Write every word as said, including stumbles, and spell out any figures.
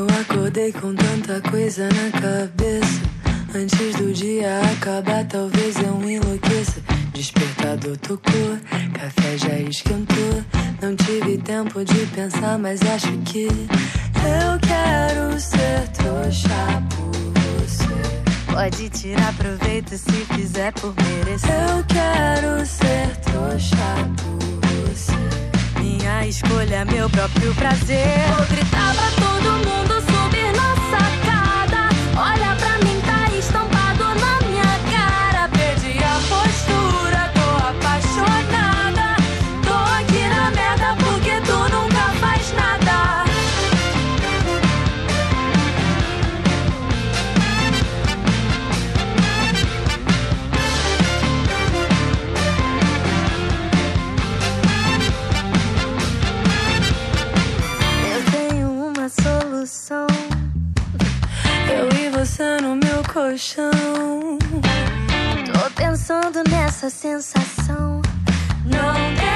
Eu acordei com tanta coisa na cabeça. Antes do dia acabar, talvez eu enlouqueça. Despertador tocou, café já esquentou. Não tive tempo de pensar, mas acho que eu quero ser trouxa por você. Pode tirar proveito se fizer por merecer. Eu quero ser trouxa por você. Minha escolha, meu próprio prazer. Vou gritar pra todo mundo subir na sacada. Olha pra mim, tá estampado na minha cara. Perdi a postura, tô apaixonada. Tô aqui na merda porque tu nunca faz nada. Eu tenho uma solução. Eu e você no meu colchão. Tô pensando nessa sensação. Não tem